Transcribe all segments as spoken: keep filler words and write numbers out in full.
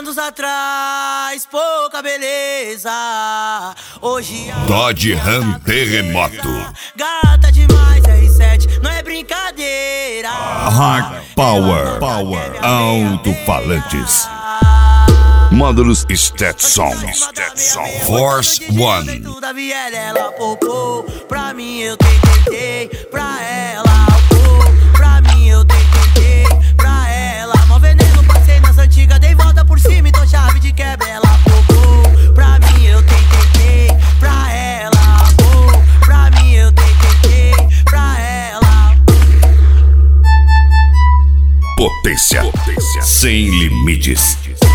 Anos atrás, pouca beleza. Hoje a Dodge Ram Terremoto. Gata demais, R sete, não é brincadeira. Hard Power, Power, alto-falantes. Módulos Stetson, Stetson, Force One. Da Viela, ela popou. Pra mim eu tentei, pra ela pô. Pra mim eu tentei, pra ela. Mó veneno, passei nas antigas, dei volta por cima e tô chave de quebra, ela popou. Pra mim eu tentei, pra ela pô. Pra mim eu tentei, pra ela. Potência, potência sem limites.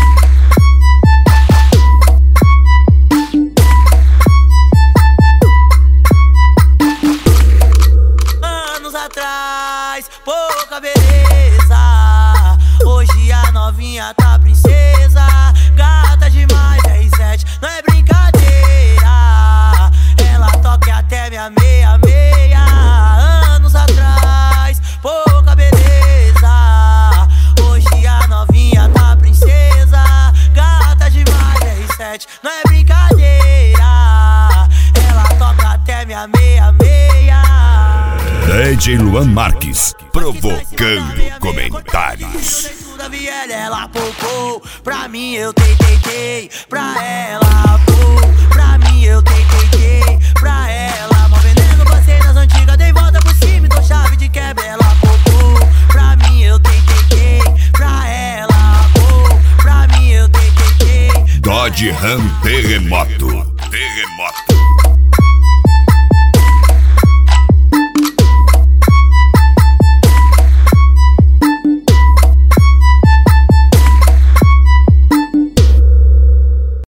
Atrás, pouca beleza. Hoje a novinha tá princesa. Gata demais, R sete, não é brincadeira. Ela toca até minha meia, meia. Anos atrás, pouca beleza. Hoje a novinha tá princesa. Gata demais, R sete, não é brincadeira. Ela toca até minha meia, meia. D J Luan Marques, provocando comentários. Da Viela, ela popou. Pra mim eu tentei, pra ela pô. Pra mim eu tentei, pra ela. Mó veneno, passei nas antigas, dei volta por cima e tô chave de quebra, ela popou. Pra mim eu tentei, pra ela pô. Pra mim eu tentei. Dodge Ram Terremoto, Terremoto.